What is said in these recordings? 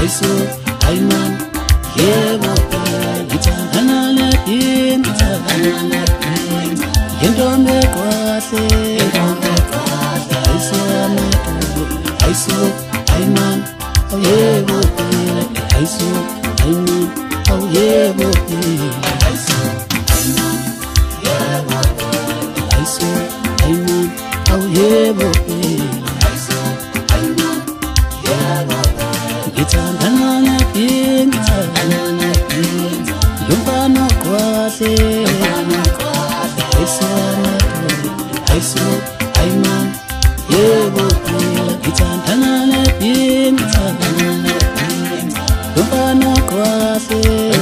Aiso, Aiman, yebo ngithandana nepinga, yentombi kwahle, aiso amadodo, aiso, Aiman, oh yebo aiso, Aiman, oh yebo aiso, Aiman, yebo aiso, Aiman, oh yebo aiso, Aiman, yebo ngithandana nepinga, yomfana kwahle, aiso amadodo, aiso, Aiman, yebo ngithandana nepinga, yomfana kwahle,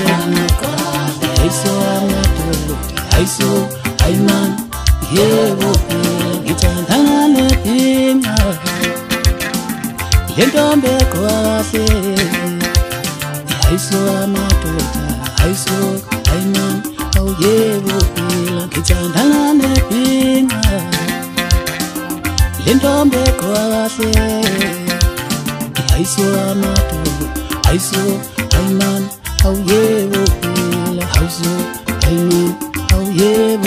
aiso amadodo, aiso, Aiman, yebo ngithandana nepinga, yentombi kwahle, aiso amadoda, aiso, Aiman, oh yebo ngithandana nepinga, yentombi kwahle, aiso amadoda, aiso, Aiman, oh yebo aiso, Aiman, oh yebo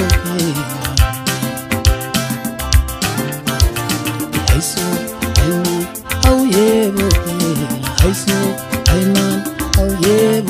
aiso, Aiman, oh yebo aiso, Aiman, oh yebo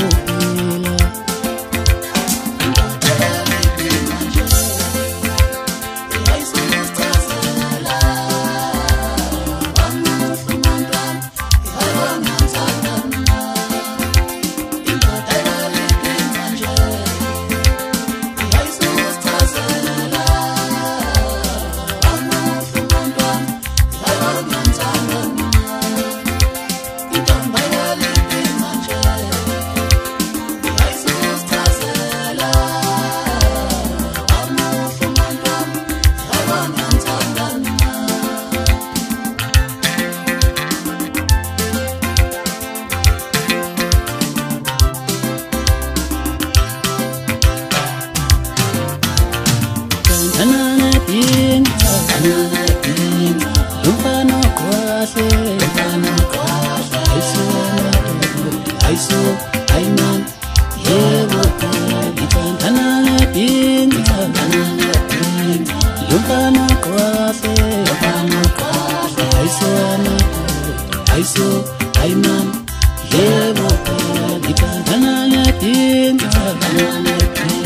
aiso, Aiman, yebo ngithandana nepinga, yomfana kwahle, aiso amadodo, aiso, Aiman, yebo ngithandana nepinga.